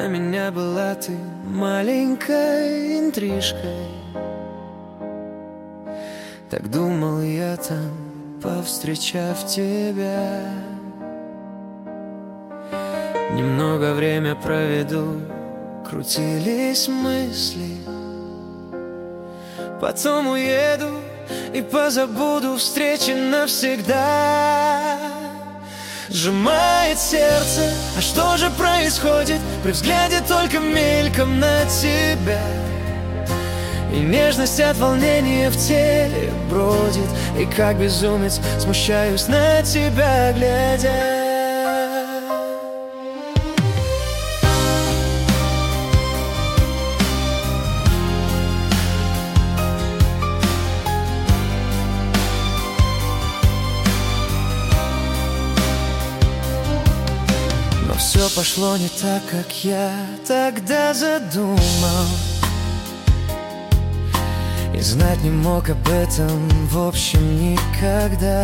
Для меня была ты маленькой интрижкой. Так думал я там, повстречав тебя. Немного время проведу, крутились мысли. Потом уеду и позабуду встречи навсегда. Сжимает сердце, а что же происходит при взгляде только мельком на тебя? И нежность от волнения в теле бродит, и как безумец смущаюсь на тебя глядя. Все пошло не так, как я тогда задумал, и знать не мог об этом в общем никогда.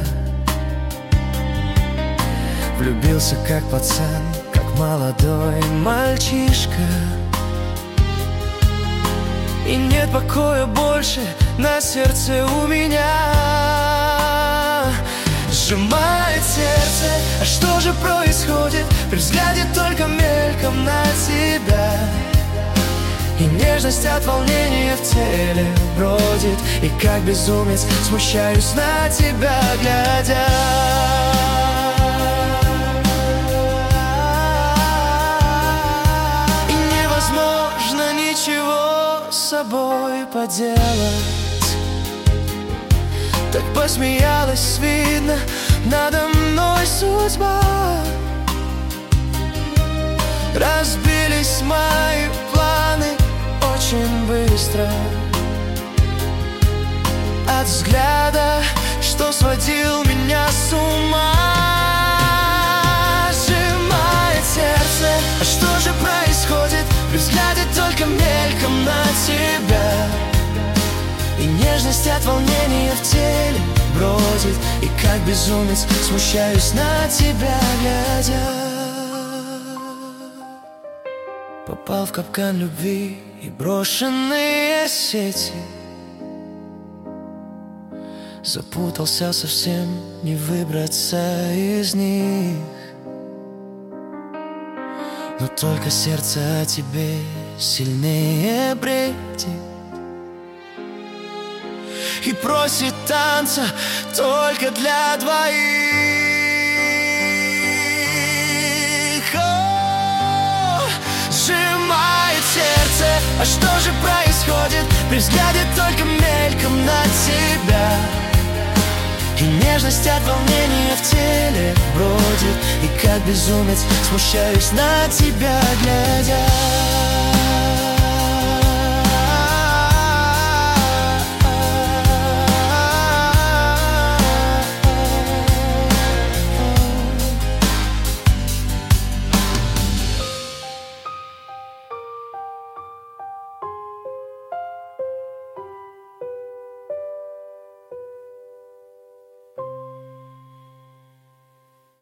Влюбился как пацан, как молодой мальчишка, и нет покоя больше на сердце у меня. Сжимает сердце, а что же происходит при взгляде только мельком на тебя? И нежность от волнения в теле бродит, и как безумец смущаюсь на тебя глядя. И невозможно ничего с собой поделать. Так посмеялась, видно, надо мной судьба. Разбились мои планы очень быстро от взгляда, что сводил меня с ума. Сжимает сердце, а что же происходит при взгляде только мельком на тебя? И нежность от волнения в теле бродит, и как безумец смущаюсь на тебя глядя. Попал в капкан любви и брошенные сети, запутался совсем, не выбраться из них. Но только сердце о тебе сильнее бредит и просит танца только для двоих. Сжимает сердце, а что же происходит при взгляде только мельком на тебя? И нежность от волнения в теле бродит, и как безумец смущаюсь на тебя глядя.